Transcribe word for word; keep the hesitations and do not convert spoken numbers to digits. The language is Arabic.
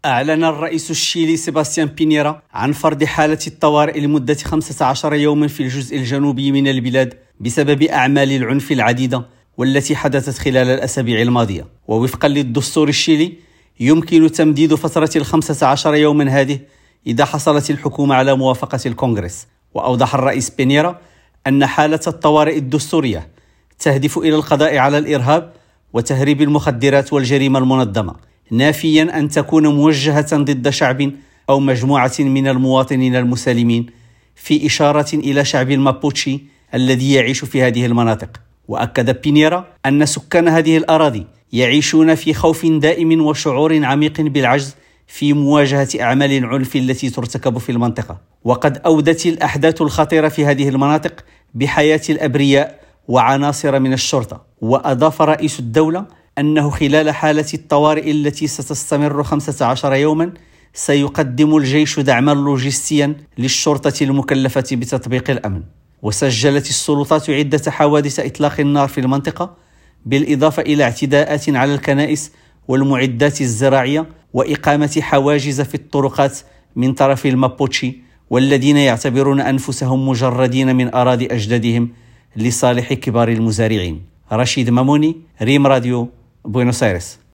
أعلن الرئيس الشيلي سيباستيان بينيرا عن فرض حالة الطوارئ لمدة خمسة عشر يوما في الجزء الجنوبي من البلاد بسبب أعمال العنف العديدة والتي حدثت خلال الأسابيع الماضية. ووفقا للدستور الشيلي يمكن تمديد فترة الخمسة عشر يوما هذه إذا حصلت الحكومة على موافقة الكونغرس. وأوضح الرئيس بينيرا أن حالة الطوارئ الدستورية تهدف إلى القضاء على الإرهاب وتهريب المخدرات والجريمة المنظمة، نافيا أن تكون موجهة ضد شعب أو مجموعة من المواطنين المسالمين، في إشارة إلى شعب المابوتشي الذي يعيش في هذه المناطق. وأكد بينيرا أن سكان هذه الأراضي يعيشون في خوف دائم وشعور عميق بالعجز في مواجهة أعمال العنف التي ترتكب في المنطقة. وقد أودت الأحداث الخطيرة في هذه المناطق بحياة الأبرياء وعناصر من الشرطة. وأضاف رئيس الدولة أنه خلال حالة الطوارئ التي ستستمر خمسة عشر يوما سيقدم الجيش دعما لوجستيا للشرطة المكلفة بتطبيق الأمن. وسجلت السلطات عدة حوادث إطلاق النار في المنطقة، بالإضافة إلى اعتداءات على الكنائس والمعدات الزراعية وإقامة حواجز في الطرقات من طرف المابوتشي، والذين يعتبرون أنفسهم مجردين من أراضي أجدادهم لصالح كبار المزارعين. رشيد ماموني، ريم راديو، بوينوس آيرس.